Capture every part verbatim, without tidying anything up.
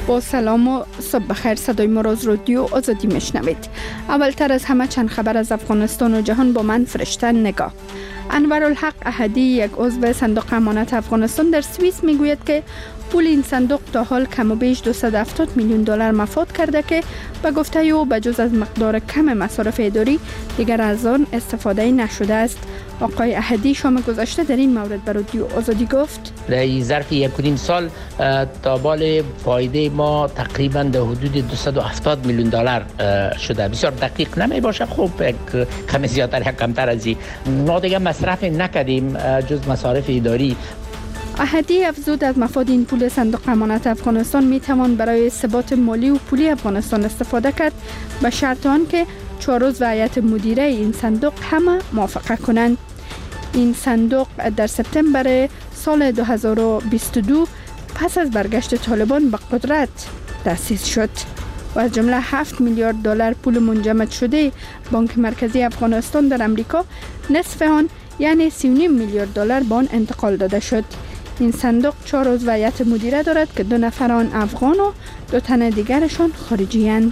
با سلام و صبح بخیر. صدای ما را از رادیو آزادی میشنوید. اولتر از همه چند خبر از افغانستان و جهان با من فرشته نگاه. انورالحق احدی، یک عضو صندوق امانت افغانستان در سوئیس، میگوید که پول این صندوق تا حال کم و بیش دویست و هفتاد میلیون دلار مفاد کرده که به گفته او بجز از مقدار کم مصارف اداری دیگر از آن استفاده نشده است. آقای احدی شام گذشته در این مورد به رادیو آزادی گفت: در ظرف یک و نیم سال تا بال فایده ما تقریبا در حدود دویست و هفتاد میلیون دلار شده. بسیار دقیق نمی باشه، خب کم زیادتر یا کمتر از این ما دیگه مصرف نکردیم جز مصارف اداری. احدی افزود از مفاد این پول صندوق امانت افغانستان می توان برای ثبات مالی و پولی افغانستان استفاده کرد، به شرط آنکه چهار عضو هیئت مدیره این صندوق همه موافقه کنند. این صندوق در سپتامبر سال دو هزار و بیست و دو پس از برگشت طالبان به قدرت تأسیس شد و از جمله هفت میلیارد دلار پول منجمد شده بانک مرکزی افغانستان در امریکا، نصف آن یعنی سی و نیم میلیارد دلار به آن انتقال داده شد. این صندوق چهار عضو هیئت مدیره دارد که دو نفر آن افغان و دو تن دیگرشان خارجی اند.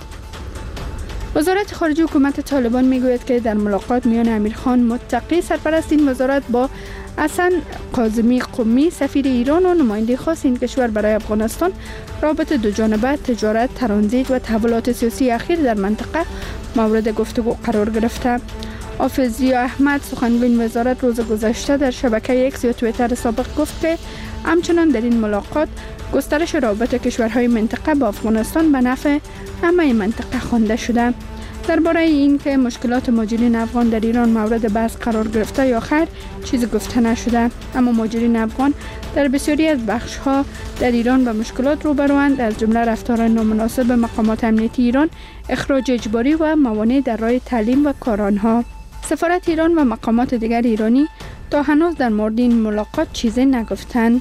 وزارت خارجه حکومت طالبان میگوید که در ملاقات میان امیرخان متقی، سرپرست این وزارت، با حسن قاظمی قمی، سفیر ایران و نماینده خاص این کشور برای افغانستان، رابط دو جانبه، تجارت، ترانزیت و تحولات سیاسی اخیر در منطقه مورد گفتگو قرار گرفته. حافظ ضیا احمد، سخنگوی این وزارت، روز گذشته در شبکه اکس یا توییتر سابق گفت که همچنان در این ملاقات گسترش رابط کشورهای منطقه با افغانستان به نفع همه منطقه خوانده شده. درباره این که مشکلات مهاجرین افغان در ایران مورد بحث قرار گرفته یا خیر چیزی گفته نشده، اما مهاجرین افغان در بسیاری از بخش‌ها در ایران به مشکلات روبروند، از جمله رفتار نامناسب مقامات امنیتی ایران، اخراج اجباری و موانع در راه تعلیم و کار آنها. سفارت ایران و مقامات دیگر ایرانی تا هنوز در مورد این ملاقات چیزی نگفتند.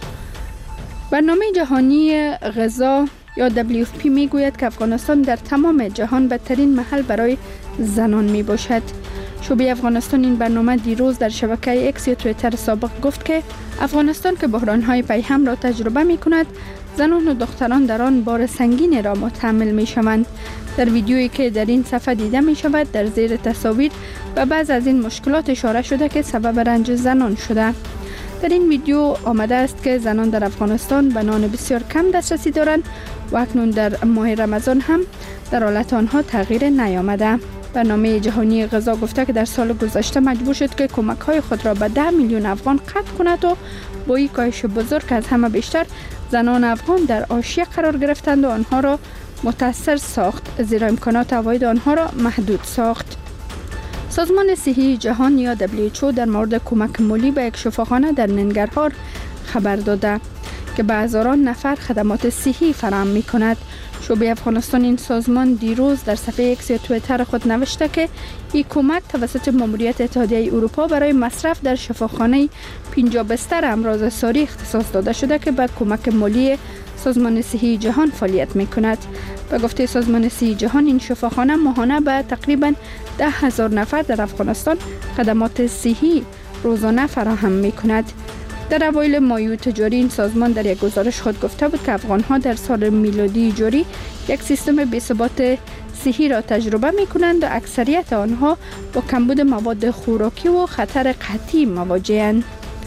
برنامه جهانی غذا یا دبلیو اف پی میگوید که افغانستان در تمام جهان بدترین محل برای زنان می باشد. شعبه افغانستان این برنامه دیروز در شبکه اکس یا توییتر سابق گفت که افغانستان که بحران‌های پیهم را تجربه می کند، زنان و دختران در آن بار سنگین را متحمل می شوند. در ویدیویی که در این صفحه دیده می شود، در زیر تصاویر و بعض از این مشکلات اشاره شده که سبب رنج زنان شده. در این ویدیو آمده است که زنان در افغانستان به نان بسیار کم دسترسی دارند و اکنون در ماه رمضان هم در حالت آنها تغییر نیامده. برنامه جهانی غذا گفته که در سال گذشته مجبور شد که کمک‌های خود را به ده میلیون افغان قطع کند و با این کاهش بزرگ از همه بیشتر زنان افغان در حاشیه قرار گرفتند و آنها را متاثر ساخت، زیرا امکانات عواید آنها را محدود ساخت. سازمان صحی جهان یا دبلیو اچ او در مورد کمک مالی به یک شفاخانه در ننگرهار خبر داده که به هزاران نفر خدمات صحی فراهم می کند. شعبه افغانستان این سازمان دیروز در صفحه اکس یا توییتر خود نوشته که این کمک توسط ماموریت اتحادیه اروپا برای مصرف در شفاخانه پنجاه بستر امراض ساری اختصاص داده شده که به کمک مالی سازمان صحی جهان فعالیت می کند. به گفته سازمان صحی جهان، این شفاخانه ماهانه به تقریبا ده هزار نفر در افغانستان خدمات صحی روزانه فراهم می کند. در اوایل مایو تجاری این سازمان در یک گزارش خود گفته بود که افغان‌ها در سال میلادی جاری یک سیستم بی‌ثبات صحی را تجربه می کنند و اکثریت آنها با کمبود مواد خوراکی و خطر قحطی مواجه‌اند.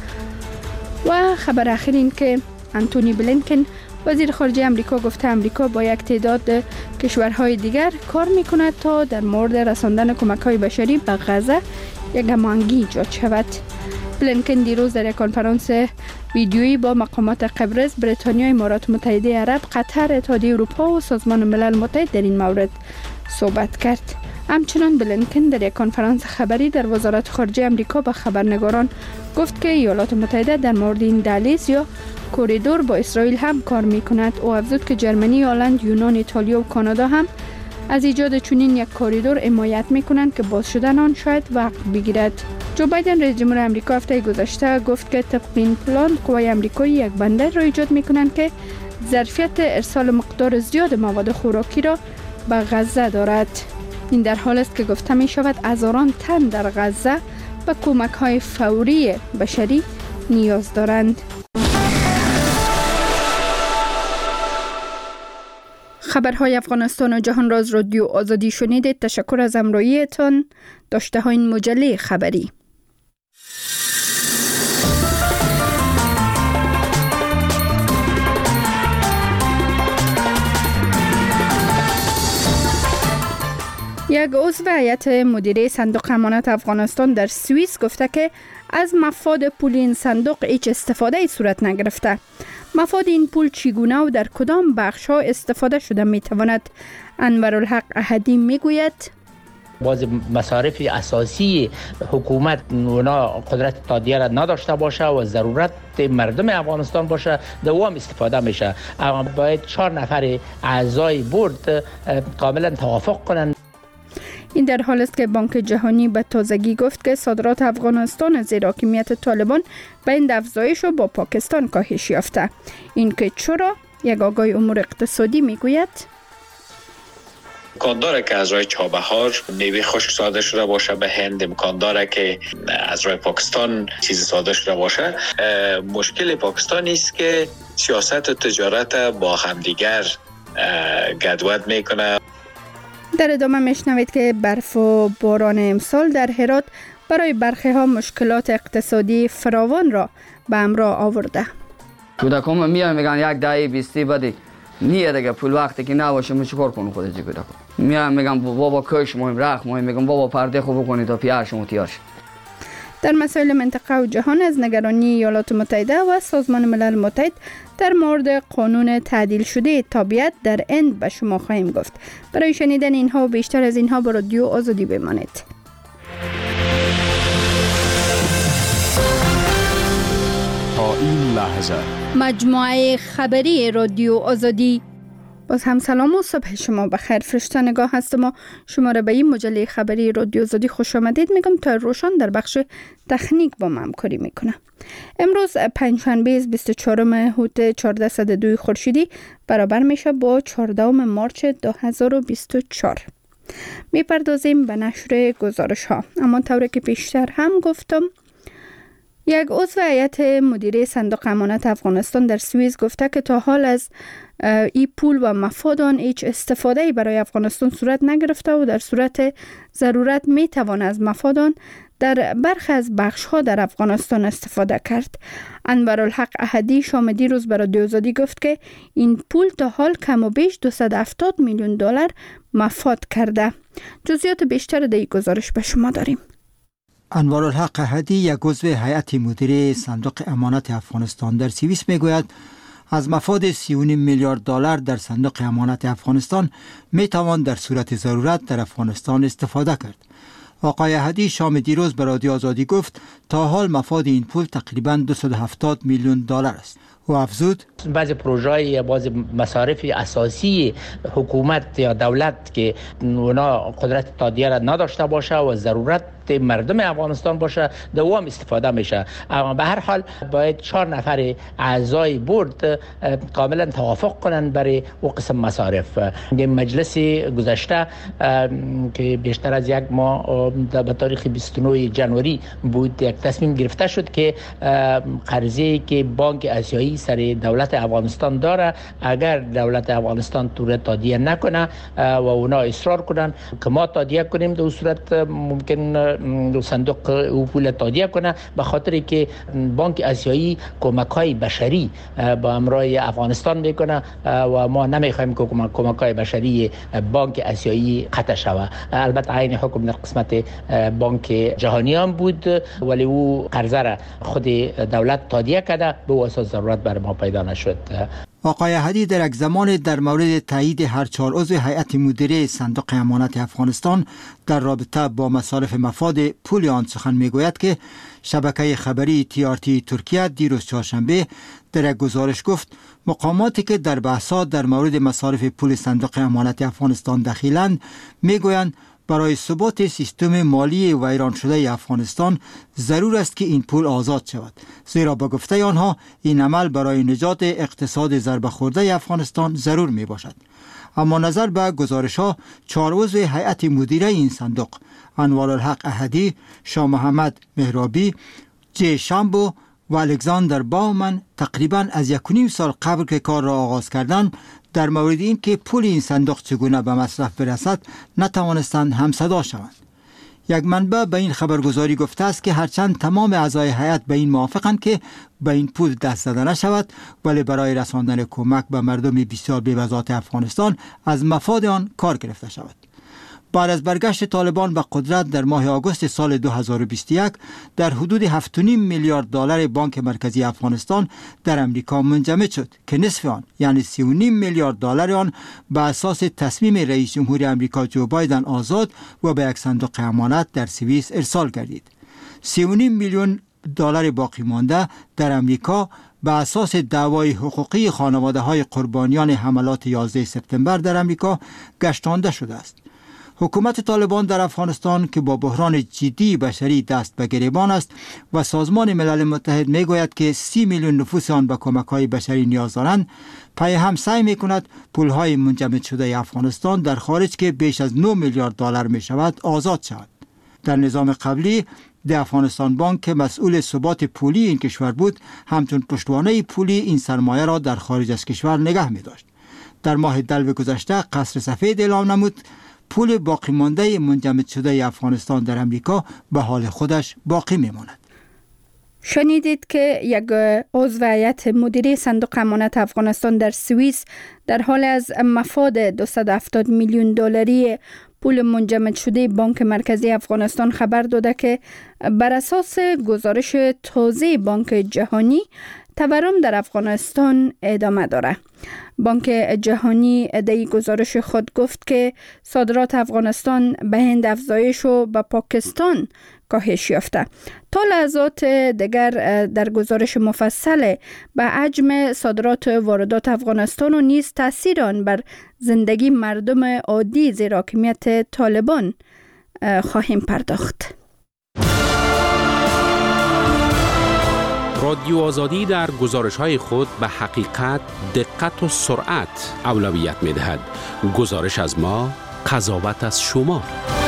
و خبر اخیر این که انتونی بلینکن، وزیر خارجه امریکا، گفته امریکا با یک تعداد کشورهای دیگر کار می کند تا در مورد رساندن کمک‌های بشری به غزه یک هماهنگی ایجاد شود. بلینکن دیروز در یک کنفرانس ویدیویی با مقامات قبرس، بریتانیا، امارات متحده عرب، قطر، اتحادیه اروپا و سازمان ملل متحد در این مورد صحبت کرد. همچنان بلینکن در یک کنفرانس خبری در وزارت خارجه امریکا به خبرنگاران گفت که ایالات متحده در مورد این دهلیز یا کوریدور با اسرائیل هم کار می کند. او افزود که جرمنی، هلند، یونان، ایتالیا و کانادا هم از ایجاد چنین یک کوریدور حمایت می کنند که باز شدن آن شاید وقت بگیرد. جو بایدن رئیس جمهور امریکا هفته گذشته گفت که طبق این پلان قوای امریکایی یک بندر را ایجاد می کنند که ظرفیت ارسال مقدار زیاد مواد خوراکی را به غزه دارد. این در حال است که گفته می شود هزاران تن در غزه به کمک های فوری بشری نیاز دارند. خبرهای افغانستان و جهان راز رادیو آزادی شنیدید. تشکر از همراهیتان. داشته های این مجله خبری. یک عضو هیئت مدیره صندوق امانت افغانستان در سوئیس گفته که از مفاد پول این صندوق هیچ استفاده صورت نگرفته. مفاد این پول چگونه و در کدام بخش ها استفاده شده می تواند؟ انورالحق احدی می گوید باز مصارف اساسی حکومت اونا قدرت تادیه را نداشته باشه و ضرورت مردم افغانستان باشه دوام استفاده میشه. اما باید چهار نفر اعضای بورد کاملا توافق کنند. این در حال است که بانک جهانی به تازگی گفت که صادرات افغانستان از زیر حاکمیت طالبان به این افزایش و با پاکستان کاهش یافته. این که چرا؟ یک آگاه امور اقتصادی میگوید امکان داره که از راه چابهار میوه خشک صادر شده باشه به هند، امکان داره که از راه پاکستان چیزی صادر شده باشه. مشکل پاکستان است که سیاست و تجارت با همدیگر گدوت میکنه. در ادامه میشنوید که برف و باران امسال در هرات برای برخی ها مشکلات اقتصادی فراوان را به همراه آورده. کودکان میان میگن یک دهه بیستی بدی نیه دیگه پول وقتی که نباشه من چیکار کنم خودت کودکان میان میگن بابا کش مهم رخ مهم میگم بابا پرده خوب بکنید تا پیار شما تیار شد. در مسائل منطقه و جهان از نگرانی ایالات متحده و سازمان ملل متحد در مورد قانون تعدیل شده تابعیت در هند به شما خواهیم گفت. برای شنیدن اینها و بیشتر از اینها با رادیو آزادی بمانید. تا این لحظه مجموعه خبری رادیو آزادی. باز هم سلام و صبح شما بخیر. فرشته نگاه هستم و شما را به این مجله خبری رادیو آزادی خوش آمدید میگم تا روشن در بخش تکنیک با من همکاری میکنه. امروز پنجشنبه بیست و چهارم هوت چهارصد و دو خورشیدی برابر میشه با چهاردهم مارچ دو هزار و بیست و چهار. میپردازیم به نشر گزارش ها. اما طوری که پیشتر هم گفتم یک عضو هیئت مدیره صندوق امانت افغانستان در سوئیس گفته که تا حال از این پول و مفاد آن هیچ استفاده برای افغانستان صورت نگرفته و در صورت ضرورت می توان از مفاد آن در برخی از بخش ها در افغانستان استفاده کرد. انورالحق احدی شام دیروز برای رادیو آزادی گفت که این پول تا حال کم و بیش دویست و هفتاد میلیون دلار مفاد کرده. جزئیات بیشتر در این گزارش به شما داریم. انورالحق احدی یک عضو هیئت مدیره صندوق امانت افغانستان در سوئیس میگوید از مفاد سی و نیم میلیارد دلار در صندوق امانت افغانستان می توان در صورت ضرورت در افغانستان استفاده کرد. آقای احدی شام دیروز به رادیو آزادی گفت تا حال مفاد این پول تقریباً دویست و هفتاد میلیون دلار است. و افزود بعضی پروژه‌های بعضی مصارف اساسی حکومت یا دولت که اونا قدرت تادیه را نداشته باشه و ضرورت مردم افغانستان باشه دوام استفاده میشه. اما به هر حال باید چهار نفر اعضای بورد کاملا توافق کنند برای او قسم مصارف. مجلس گذشته که بیشتر از یک ماه به تاریخ بیست و نه ژانویه بود یک تصمیم گرفته شد که قرضی که بانک آسیایی سر دولت افغانستان داره اگر دولت افغانستان طور تادیه نکنه و اونا اصرار کنن که ما تادیه کنیم در صورت ممکن صندوق او پول تادیه کنه به خاطر که بانک آسیایی کمک‌های بشری با همراه افغانستان میکنه و ما نمیخوایم که کمک‌های بشری بانک آسیایی قطع شود. البته عین حکم در قسمت بانک جهانی هم بود ولی او قرضه را خود دولت تادیه کرده به واسه ضرورت بر ما پیدا نشد. آقای احدی در یک زمان در مورد تایید هر چهار عضو هیئت مدیره صندوق امانت افغانستان در رابطه با مصارف مفاد پول آن سخن میگوید که شبکه خبری تی آر تی ترکیه دیروز چهارشنبه در یک گزارش گفت مقاماتی که در بحثات در مورد مصارف پول صندوق امانت افغانستان دخیلند میگویند برای ثبات سیستم مالی ویران شده افغانستان ضرور است که این پول آزاد شود، زیرا با گفته آنها این عمل برای نجات اقتصاد ضربه خورده افغانستان ضرور می باشد. اما نظر به گزارش ها چهار عضو هیئت مدیره این صندوق انوارالحق احدی، شاه محمد مهرابی، جی شامبو و الکساندر باومن تقریبا از یک و نیم سال قبل که کار را آغاز کردند در مورد این که پول این صندوق چگونه به مصرف برسد نتوانستند همصدا شوند. یک منبع به این خبرگزاری گفته است که هرچند تمام اعضای هیئت به این موافقند که به این پول دست زده نشود، ولی برای رساندن کمک به مردم بسیار بی‌وضاحت افغانستان از مفاد آن کار گرفته شود. بعد از برگشت طالبان به قدرت در ماه آگوست سال دو هزار و بیست و یک در حدود هفت و نیم میلیارد دلار بانک مرکزی افغانستان در امریکا منجمد شد که نصف آن یعنی سی و نیم میلیارد دلار آن به اساس تصمیم رئیس جمهور امریکا جو بایدن آزاد و به یک صندوق امانت در سوئیس ارسال گردید. سی و نیم میلیون دلار باقی مانده در امریکا به اساس دعوای حقوقی خانواده های قربانیان حملات یازده سپتامبر در امریکا گشتانده شده است. حکومت طالبان در افغانستان که با بحران جدی بشری دست به گریبان است و سازمان ملل متحد می گوید که سی میلیون نفوس آن به کمک‌های بشری نیاز دارند، پای هم سعی می کند پول‌های منجمد شده افغانستان در خارج که بیش از نه میلیارد دلار می شود آزاد شود. در نظام قبلی د افغانستان بانک که مسئول ثبات پولی این کشور بود، همچون پشتوانه پولی این سرمایه را در خارج از کشور نگه می داشت. در ماه دلو گذشته قصر سفید اعلام نمود پول باقی مانده منجمد شده افغانستان در امریکا به حال خودش باقی میماند. شنیدید که یک عضو هیئت مدیره صندوق امانت افغانستان در سوئیس در حال از مفاد دویست و هفتاد میلیون دلاری پول منجمد شده بانک مرکزی افغانستان خبر داده که بر اساس گزارش تازه بانک جهانی تورم در افغانستان ادامه داره. بانک جهانی در گزارش خود گفت که صادرات افغانستان به هند افزایش و به پاکستان کاهش یافته. تا لحظات دیگر در گزارش مفصل به حجم صادرات واردات افغانستان و نیز تاثیر آن بر زندگی مردم عادی زیر حاکمیت طالبان خواهیم پرداخت. رادیو آزادی در گزارش‌های خود به حقیقت، دقت و سرعت اولویت می‌دهد. گزارش از ما، قضاوت از شما.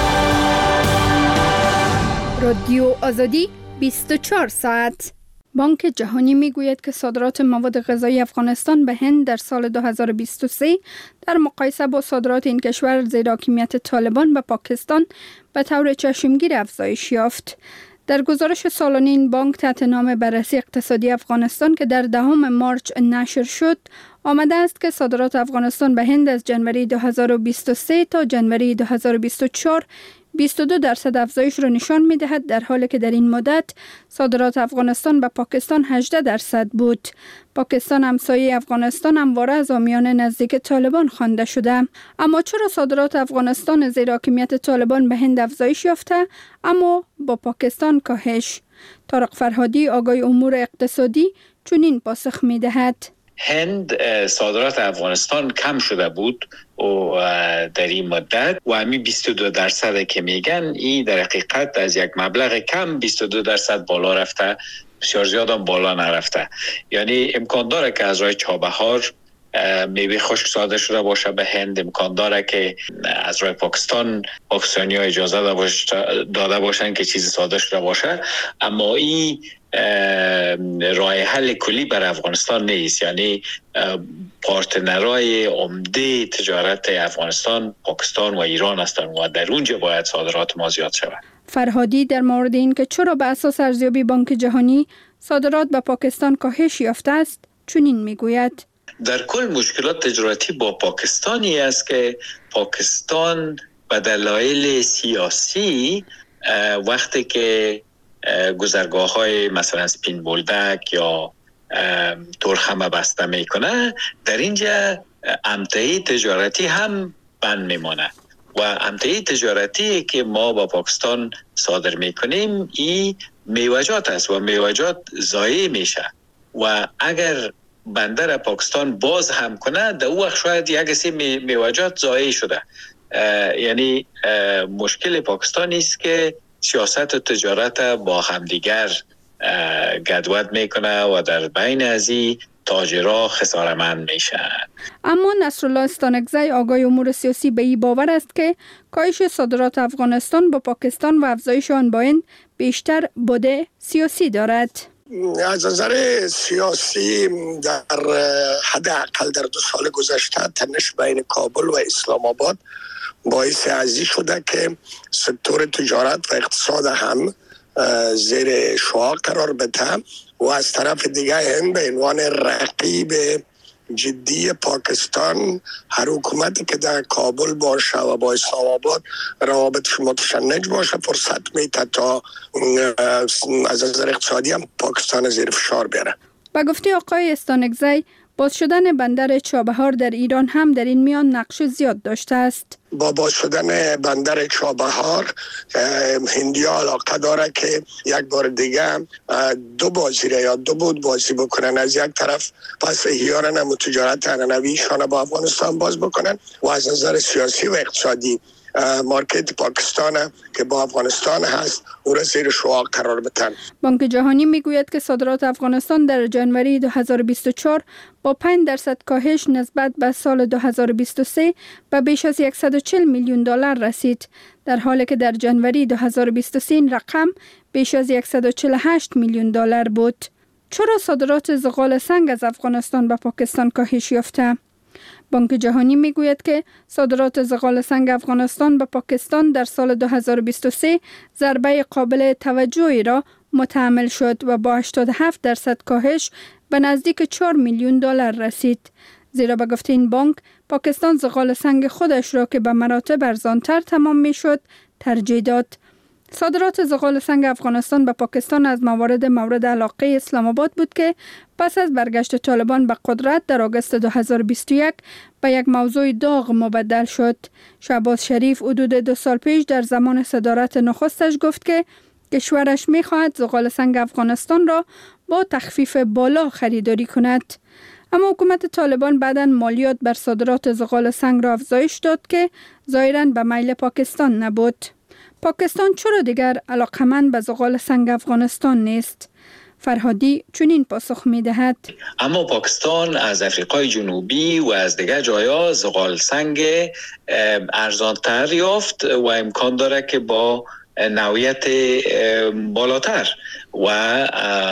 رادیو آزادی بیست و چهار ساعت. بانک جهانی میگوید که صادرات مواد غذایی افغانستان به هند در سال دو هزار و بیست و سه در مقایسه با صادرات این کشور زیر حاکمیت طالبان به پاکستان به طور چشمگیر افزایش یافت. در گزارش سالانه این بانک تحت نام بررسی اقتصادی افغانستان که در دهم مارچ نشر شد آمده است که صادرات افغانستان به هند از جنوری دو هزار و بیست و سه تا جنوری دو هزار و بیست و چهار بیست و دو درصد افزایش را نشان می دهد، در حالی که در این مدت صادرات افغانستان به پاکستان هجده درصد بود. پاکستان همسایه افغانستان همواره از حامیان نزدیک طالبان خوانده شده. اما چرا صادرات افغانستان زیر حاکمیت طالبان به هند افزایش یافته اما با پاکستان کاهش؟ طارق فرهادی آگای امور اقتصادی چنین پاسخ می دهد. هند صادرات افغانستان کم شده بود و در این مدت و همین بیست و دو درصد که میگن این در حقیقت از یک مبلغ کم بیست و دو درصد بالا رفته، بسیار زیاد هم بالا نرفته. یعنی امکان داره که از راه چابهار میوه خشک صادر شده باشه به هند، امکان داره که از راه پاکستان پاکستانی ها اجازه داده باشن که چیزی صادر شده باشه، اما این راه حل کلی بر افغانستان نیست. یعنی پارتنرهای عمده تجارت افغانستان پاکستان و ایران هستند و در اونجا باید صادرات ما زیاد شود. فرهادی در مورد این که چرا به اساس ارزیابی بانک جهانی صادرات به پاکستان کاهش یافته است چنین میگوید. در کل مشکلات تجارتی با پاکستانی است که پاکستان به دلایل سیاسی وقتی که گذرگاه های مثلا سپین بولدک یا تورخم بسته میکنه، در اینجا امتحی تجارتی هم بند میمانه و امتحی تجارتی که ما با پاکستان صادر میکنیم این میوجات است و میوجات ضایع میشه و اگر بندر پاکستان باز هم کنه در اون وقت شاید یک سی میوجات ضایع شده. یعنی مشکل پاکستان است که سیاست و تجارت با همدیگر گدوت میکنه و در بین از این تاجرها خسارمند میشن. اما نصرالله استانکزی آگای امور سیاسی به این باور است که کاهش صادرات افغانستان با پاکستان و افزایش آن با هند بیشتر بوده سیاسی دارد. از نظر سیاسی در حداقل در دو سال گذشته تنش بین کابل و اسلام آباد باعث ازی شده که سکتور تجارت و اقتصاد هم زیر شعاع قرار بده و از طرف دیگه هند به عنوان رقیب جدی پاکستان هر حکومتی که در کابل باشه و با اسلام آباد روابطش متشنج باشه فرصت میده تا از نظر اقتصادی هم پاکستان زیر فشار بیاره. با گفته آقای استانکزی باز شدن بندر چابهار در ایران هم در این میان نقش زیاد داشته است. با باز شدن بندر چابهار هندیا علاقه داره که یک بار دیگه دو بازی را یا دو بود بازی بکنن. از یک طرف پس احیارن هم تجارت عنعنویشان با افغانستان باز بکنن و از نظر سیاسی و اقتصادی مارکت پاکستان که با افغانستان هست او را زیر شعاع قرار بدن. بانک جهانی میگوید که صادرات افغانستان در ژانویه دو هزار و بیست و چهار با پنج درصد کاهش نسبت به سال دو هزار و بیست و سه به بیش از صد و چهل میلیون دلار رسید، در حالی که در ژانویه دو هزار و بیست و سه این رقم بیش از صد و چهل و هشت میلیون دلار بود. چرا صادرات زغال سنگ از افغانستان به پاکستان کاهش یافته؟ بانک جهانی میگوید که صادرات زغال سنگ افغانستان به پاکستان در سال دو هزار و بیست و سه ضربه قابل توجهی را متحمل شد و با هشتاد و هفت درصد کاهش به نزدیک چهار میلیون دلار رسید. زیرا به گفته این بانک پاکستان زغال سنگ خودش را که به مراتب ارزانتر تمام میشد ترجیح داد. صادرات زغال سنگ افغانستان به پاکستان از موارد مورد علاقه اسلام آباد بود که پس از برگشت طالبان به قدرت در آگوست دو هزار و بیست و یک به یک موضوع داغ مبدل شد. شهباز شریف حدود دو سال پیش در زمان صدارت نخستش گفت که کشورش می‌خواهد زغال سنگ افغانستان را با تخفیف بالا خریداری کند. اما حکومت طالبان بعداً مالیات بر صادرات زغال سنگ را افزایش داد که ظاهراً به میل پاکستان نبود. پاکستان چرا دیگر علاقمند به زغال سنگ افغانستان نیست؟ فرهادی چنین پاسخ می دهد. اما پاکستان از افریقای جنوبی و از دیگر جایا زغال سنگ ارزانتر یافت و امکان داره که با نوعیت بالاتر و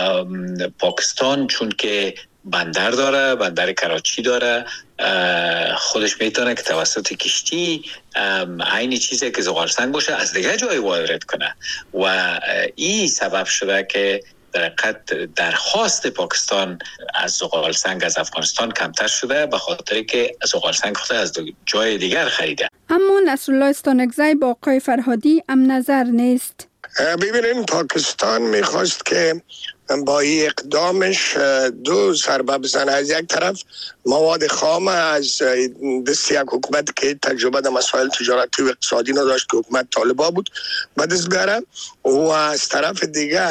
پاکستان چون که بندر داره، بندر کراچی داره، خودش میتونه که توسط کشتی عینی چیزی که زغال سنگ باشه از دیگه جای وارد کنه و این سبب شده که در حقیقت درخواست پاکستان از زغال سنگ از افغانستان کمتر شده به خاطر که زغال سنگ خود از جای دیگر خریده. اما نصرالله استانکزی با آقای فرهادی هم نظر نیست. ببینین پاکستان میخواست که با این اقدامش دو ضربه بزنه. از یک طرف مواد خام از دست یک حکومت که تجربه در مسائل تجارتی و اقتصادی نداشت که حکومت طالبا بود به دست بیاره و از طرف دیگه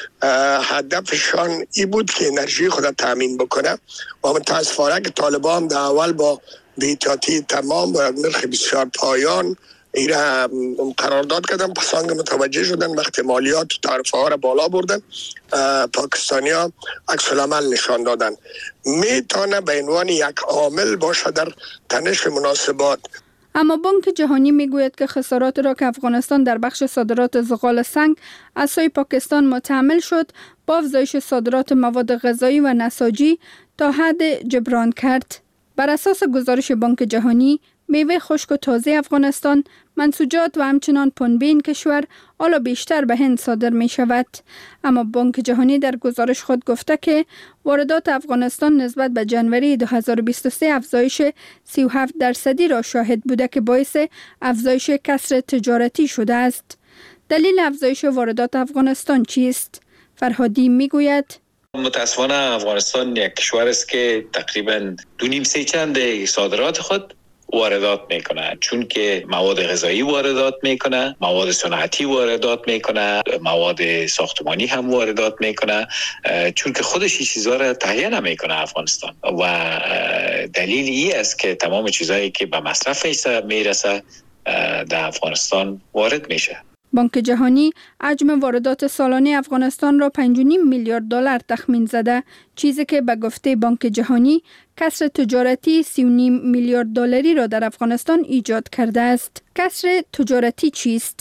هدفشان ای بود که انرژی خود تامین بکنه و متاسفانه که طالبا هم در اول با بی‌احتیاطی تمام با نرخ بسیار پایان ایره قرارداد کردن، پس آنگه متوجه شدن وقتی مالیات و تعرفه ها را بالا بردن پاکستانی ها عکس العمل نشان دادن. میتونه به عنوان یک عامل باشه در تنش مناسبات. اما بانک جهانی میگوید که خسارات را که افغانستان در بخش صادرات زغال سنگ از سوی پاکستان متحمل شد با افزایش صادرات مواد غذایی و نساجی تا حد جبران کرد. بر اساس گزارش بانک جهانی میوه خشک و تازه افغانستان، منسوجات و همچنان پنبه این کشور حالا بیشتر به هند صادر می شود. اما بانک جهانی در گزارش خود گفته که واردات افغانستان نسبت به ژانویه دو هزار و بیست و سه افزایش سی و هفت درصدی را شاهد بوده که باعث افزایش کسر تجارتی شده است. دلیل افزایش واردات افغانستان چیست؟ فرهادی می گوید متاسفانه افغانستان یک کشور است که تقریبا دو نیم سه چند صادرات خود واردات میکنه، چون که مواد غذایی واردات میکنه، مواد صنعتی واردات میکنه، مواد ساختمانی هم واردات میکنه، چون که خودش این چیزها را تهیه نمیکنه افغانستان و دلیل این است که تمام چیزهایی که به مصرف میرسه در افغانستان وارد میشه. بانک جهانی حجم واردات سالانه افغانستان را پنج و نیم میلیارد دلار تخمین زده، چیزی که به گفته بانک جهانی کسر تجارتی سی و نیم میلیارد دلاری را در افغانستان ایجاد کرده است. کسر تجارتی چیست؟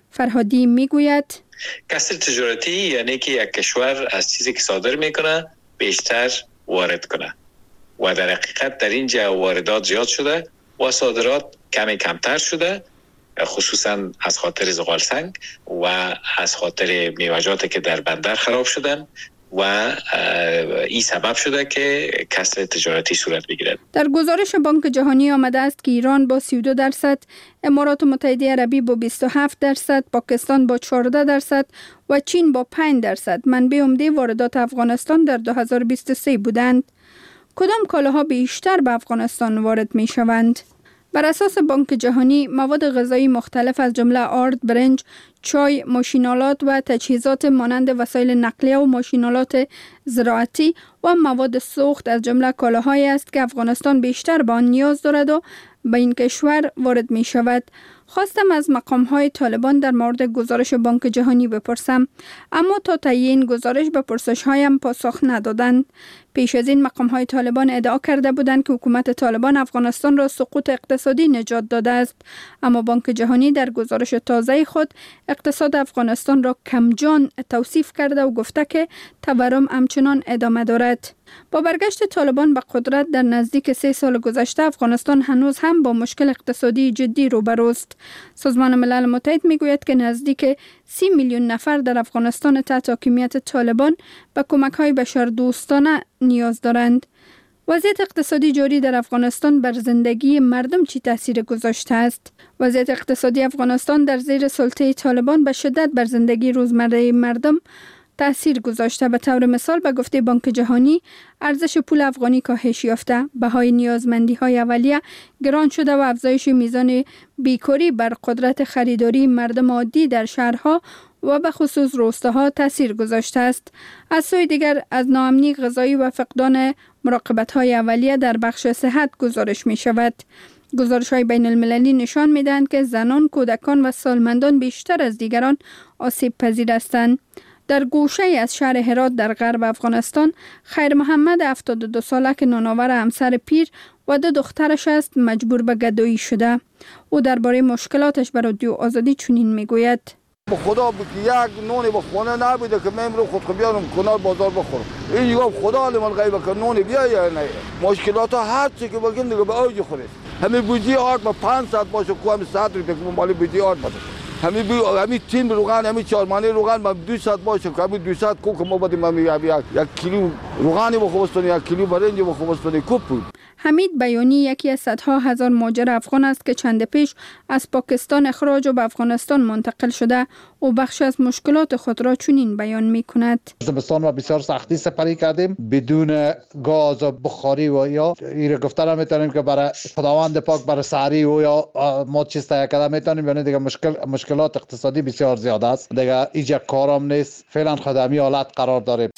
فرهادی میگوید کسر تجارتی یعنی که یک کشور از چیزی که صادر میکنه بیشتر وارد کنه و در حقیقت در اینجا واردات زیاد شده و صادرات کمی کمتر شده، خصوصا از خاطر زغال سنگ و از خاطر میوه‌جاتی که در بندر خراب شدن و این سبب شده که کسر تجارتی صورت بگیرد. در گزارش بانک جهانی آمده است که ایران با سی و دو درصد، امارات متحده عربی با بیست و هفت درصد، پاکستان با چهارده درصد و چین با پنج درصد منبع عمده واردات افغانستان در دو هزار و بیست و سه بودند. کدام کالاها بیشتر به افغانستان وارد می شوند؟ بر اساس بانک جهانی مواد غذایی مختلف از جمله آرد، برنج، چای، ماشینالات و تجهیزات مانند وسایل نقلیه و ماشینالات زراعتی و مواد سوخت از جمله کالاهایی است که افغانستان بیشتر به آن نیاز دارد و به این کشور وارد می شود. خواستم از مقام‌های طالبان در مورد گزارش بانک جهانی بپرسم، اما تا تایید گزارش به پرسش‌هایم پاسخ ندادند. پیش از این مقام‌های طالبان ادعا کرده بودند که حکومت طالبان افغانستان را سقوط اقتصادی نجات داده است، اما بانک جهانی در گزارش تازه خود اقتصاد افغانستان را کمجان توصیف کرده و گفته که تورم همچنان ادامه دارد. با برگشت طالبان به قدرت در نزدیک سه سال گذشته، افغانستان هنوز هم با مشکل اقتصادی جدی روبروست. سازمان ملل متحد میگوید که نزدیک سی میلیون نفر در افغانستان تحت حاکمیت طالبان به کمک‌های بشردوستانه نیاز دارند. وضعیت اقتصادی جاری در افغانستان بر زندگی مردم چی تاثیر گذاشته است؟ وضعیت اقتصادی افغانستان در زیر سلطه طالبان به شدت بر زندگی روزمره مردم تأثیر گذاشته. به طور مثال به گفته بانک جهانی ارزش پول افغانی کاهش یافته، بهای نیازمندی های اولیه گران شده و افزایش میزان بیکاری بر قدرت خریداری مردم عادی در شهرها و به خصوص روستاها تأثیر گذاشته است. از سوی دیگر از ناامنی غذایی و فقدان مراقبت های اولیه در بخش صحت گزارش می شود. گزارش های بین المللی نشان می دهند که زنان، کودکان و سالمندان بیشتر از دیگران آسیب پذیر هستند. در گوشه از شهر هرات در غرب افغانستان، خیر محمد هفتاد و دو ساله که نانآور همسر پیر و دو دخترش است مجبور به گدایی شده. او درباره مشکلاتش به رادیو آزادی چنین میگوید: به خدا بود که یک نونی به خونه نبوده که من رو خود بیارم کنار بازار بخورم. این دیگه خدا علم الغیب که نونی بیا یا نه. مشکلات ها هر چی که بگیم دیگه به اوج خوره. همین بودی آرد با پنج ساعت باشه کو هم صد روپیه که مالی بودی آرد باشه. همین بی همین تین روغن همین چهارمانی روغن ما دو ساعت باشه که همین دو ساعت کو که ما بدیم همین یک کیلو روغنی بخوستونی یک کیلو برنج بخوستونی کوب بود. حمید بیانی یکی از صدها هزار مهاجر افغان است که چند پیش از پاکستان اخراج و به افغانستان منتقل شده. او بخش از مشکلات خود را چنین بیان می کند: زمستان را بسیار سختی سپری کردیم بدون گاز و بخاری و یا این گفتن میتونیم که برای خداوند پاک برای سحری و یا ما چیز تهیه کرده میتونیم، یعنی دیگه مشکل مشکلات اقتصادی بسیار زیاد است. دیگه اینجا کارم نیست، فعلا خدمی حالت قرار داریم.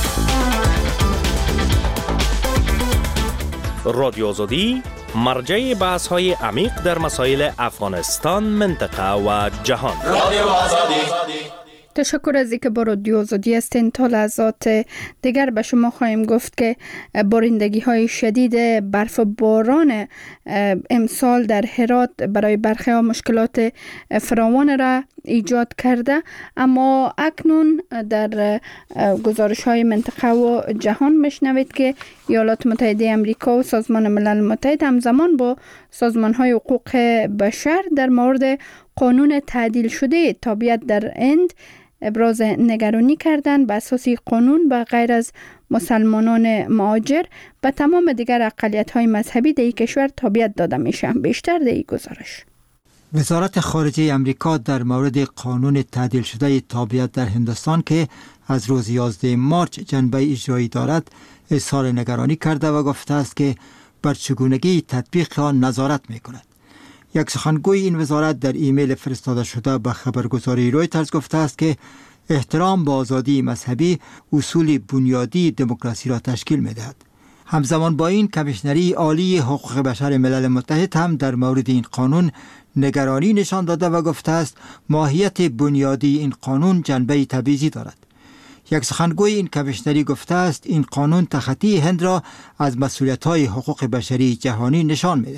رادیو آزادی مرجع بحث های عمیق در مسائل افغانستان، منطقه و جهان. رادیو آزادی. تشکر از اینکه با رادیو آزادی هستین. تا لحظات دیگر به شما خواهیم گفت که بارندگی های شدید برف و باران امسال در هرات برای برخی ها مشکلات فراوان را ایجاد کرده، اما اکنون در گزارش های منطقه و جهان میشنوید که ایالات متحده امریکا و سازمان ملل متحد همزمان با سازمان های حقوق بشر در مورد قانون تعدیل شده تابعیت در هند ابراز نگرانی کردند. به اساس قانون به غیر از مسلمانان مهاجر به تمام دیگر اقلیت‌های مذهبی در کشور تابعیت داده میشه. بیشتر در این گزارش. وزارت خارجه امریکا در مورد قانون تعدیل شده تابعیت در هندوستان که از روز یازده مارچ جنبه اجرایی دارد اظهار نگرانی کرده و گفته است که بر چگونگی تطبیق آن نظارت میکند. یک سخنگوی این وزارت در ایمیل فرستاده شده به خبرگزاری رویترز گفته است که احترام به آزادی مذهبی اصول بنیادی دموکراسی را تشکیل می‌دهد. همزمان با این کمیشنری عالی حقوق بشر ملل متحد هم در مورد این قانون نگرانی نشان داده و گفته است ماهیت بنیادی این قانون جنبه تبعیضی دارد. یک سخنگوی این کمیشنری گفته است این قانون تخطی هند را از مسئولیت‌های حقوق بشری جهانی نشان می‌دهد.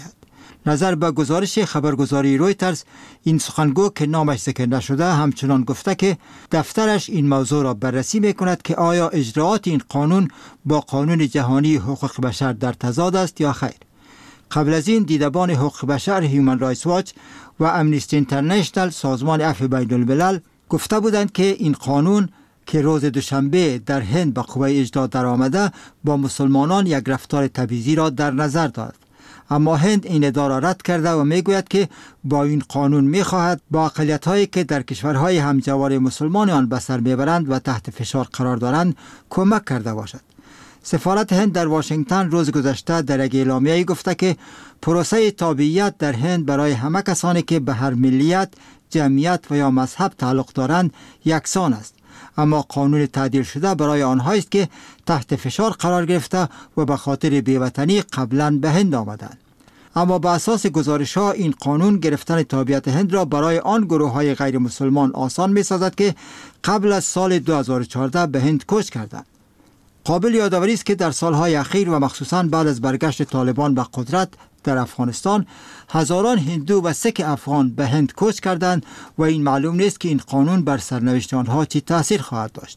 نظر به گزارش خبرگزاری رویترز، این سخنگو که نامش ذکر نشده همچنان گفته که دفترش این موضوع را بررسی میکند که آیا اجراات این قانون با قانون جهانی حقوق بشر در تضاد است یا خیر. قبل از این دیدبان حقوق بشر هیومن رایتس واچ و امنیستی اینترنشنال، سازمان عفو بین الملل، گفته بودند که این قانون که روز دوشنبه در هند به قوه اجرا در آمده با مسلمانان یک رفتار تبعیضی را در نظر دارد. اما هند این ادعا را رد کرده و میگوید که با این قانون میخواهد با اقلیت‌هایی که در کشورهای همجوار مسلمان آن به سر میبرند و تحت فشار قرار دارند کمک کرده باشد. سفارت هند در واشنگتن روز گذشته در یک اعلامیه‌ای گفته که پروسه تابعیت در هند برای همه کسانی که به هر ملیت، جمعیت و یا مذهب تعلق دارند یکسان است، اما قانون تعدیل شده برای آنهایی است که تحت فشار قرار گرفته و به خاطر بیوطنی قبلا به هند آمدند. اما به اساس گزارش ها این قانون گرفتن تابعیت هند را برای آن گروه های غیر مسلمان آسان می سازد که قبل از سال دو هزار و چهارده به هند کوچ کردند. قابل یادآوری است که در سالهای اخیر و مخصوصاً بعد از برگشت طالبان به قدرت در افغانستان هزاران هندو و سیک افغان به هند کوچ کردند و این معلوم نیست که این قانون بر سرنوشت آنها چه تأثیر خواهد داشت.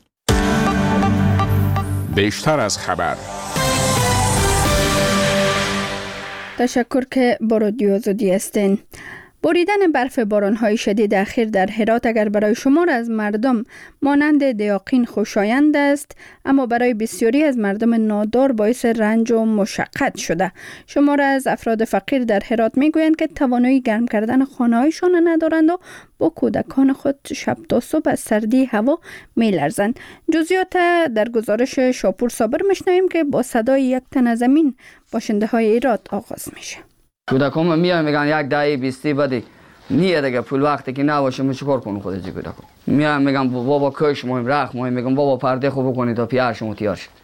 بیشتر از خبر. تشکر که با رادیو آزادی هستین. بریدن برف باران‌های شدید اخیر در هرات اگر برای شمار از مردم مانند دیاقین خوشایند است، اما برای بسیاری از مردم نادار باعث رنج و مشقت شده. شمار از افراد فقیر در هرات میگویند که توانایی گرم کردن خانه‌هایشان ندارند و با کودکان خود شب تا صبح از سردی هوا میلرزند. جزئیات در گزارش شاپور صابر میشنویم که با صدای یک تن زمین باشنده های هرات آغاز میشه. کودکان میان میگن یک دهه بیستی بدی نیه دیگه پول وقتی که نباشه من چیکار کنم خودت کودکان میان میگن بابا کش مهم رخ مهم میگم بابا پرده خوب بکنید تا پیار شما تیار شد.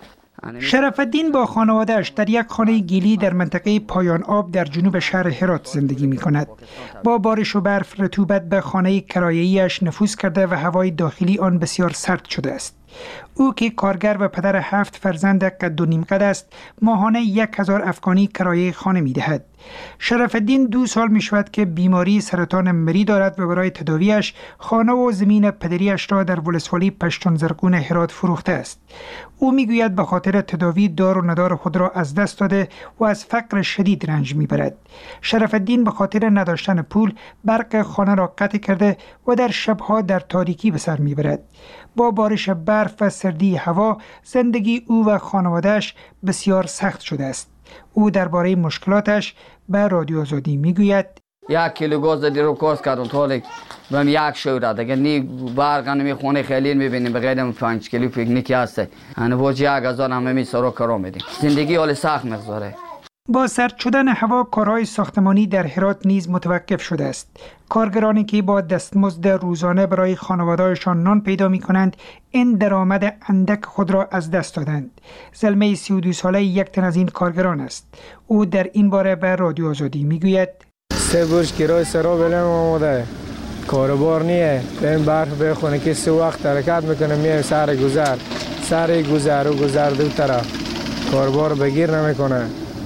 شرف الدین با خانواده‌اش در یک خانه گیلی در منطقه پایان آب در جنوب شهر هرات زندگی می کند. با بارش و برف رطوبت به خانه کرایه‌ایش نفوذ کرده و هوای داخلی آن بسیار سرد شده است. او که کارگر و پدر هفت فرزند قد و نیم قد است، ماهانه یک هزار افغانی کرایه خانه می دهد. شرف الدین دو سال می شود که بیماری سرطان مری دارد و برای تداویش خانه و زمین پدریش را در ولسوالی پشتون زرگون هرات فروخته است. او می گوید به خاطر تداوی دار و ندار خود را از دست داده و از فقر شدید رنج می برد. شرف الدین به خاطر نداشتن پول برق خانه را قطع کرده و در شبها در تاریکی به سر می برد. با بارش برف و سردی هوا زندگی او و خانواده‌اش بسیار سخت شده است. او درباره مشکلاتش به رادیو آزادی میگوید: یک کیلو گاز دی رو کاست کردم تا بهم یک شوره دیگه نی برق نمی خونه خیلی میبینیم به غیر پنج کیلو پیکنیکی هست. انا واج یک هزار هم می سرا کارا میدیم. زندگی حال سخت میگذاره. با سرد شدن هوا کارهای ساختمانی در هرات نیز متوقف شده است. کارگرانی که با دستمزد روزانه برای خانواده‌شان نان پیدا می‌کنند، این درآمد اندک خود را از دست دادند. زلمه سی و دو ساله یک تن از این کارگران است. او در این باره به رادیو آزادی میگوید: سه برج کرای سرا بلم آماده، کاروبار نیه، بریم برف بخونه که سه وقت حرکت میکنه، میایم سر گذر سر گذر و گذر دو طرف کاروبار بگیر نمیکنه.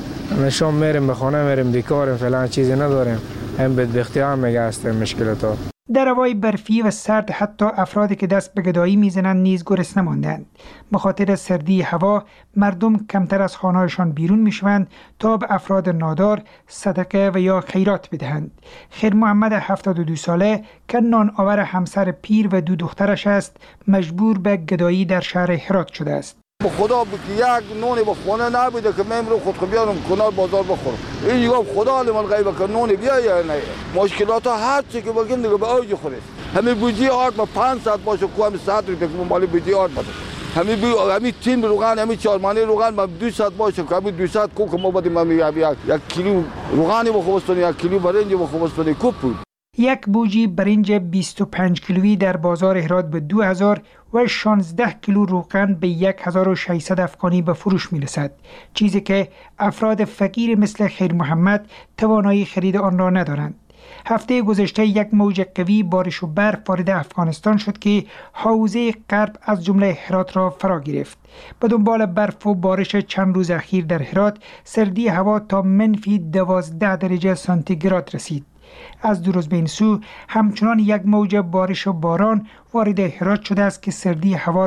شام میریم به خانه میریم بیکاریم، فلان چیزی نداریم، هم بدبختی هم میگه هستیم مشکلات. در هوای برفی و سرد حتی افرادی که دست به گدایی میزنند نیز گرسنه ماندند. به خاطر سردی هوا مردم کمتر از خانه‌هایشان بیرون میشوند تا به افراد نادار صدقه و یا خیرات بدهند. خیر محمد هفتاد و دو ساله که نان آور همسر پیر و دو دخترش است، مجبور به گدایی در شهر هرات شده است. به خدا بود که یک نونی به خونه نبوده که من رو خود بیارم کنار بازار بخورم. این دیگه خدا عالم الغیب که نونی بیا یا نه. مشکلات ها هر چی که بگیم دیگه به اوج خورید. همین بودجه آرد با پنج ساعت باشه کو همین ساعت رو که مالی بودجه آرد بده. همین بی همین تین روغن همین چهار مانی روغن با دو ساعت باشه که همین دو ساعت کو که ما بدیم همین یک کیلو روغنی بخوستونی یک کیلو برنج بخوستونی کوب بود. یک بوجی برنج بیست و پنج کیلویی در بازار هرات به دو هزار و شانزده کیلو روغن به یک هزار و ششصد افغانی به فروش می‌رسد، چیزی که افراد فقیر مثل خیر محمد توانایی خرید آن را ندارند. هفته گذشته یک موج قوی بارش و برف وارد افغانستان شد که حوزه غرب از جمله هرات را فرا گرفت. به دنبال برف و بارش چند روز اخیر در هرات، سردی هوا تا منفی دوازده درجه سانتیگراد رسید. از دو روز به این سو همچنان یک موج بارش و باران وارد هرات شده است که سردی هوا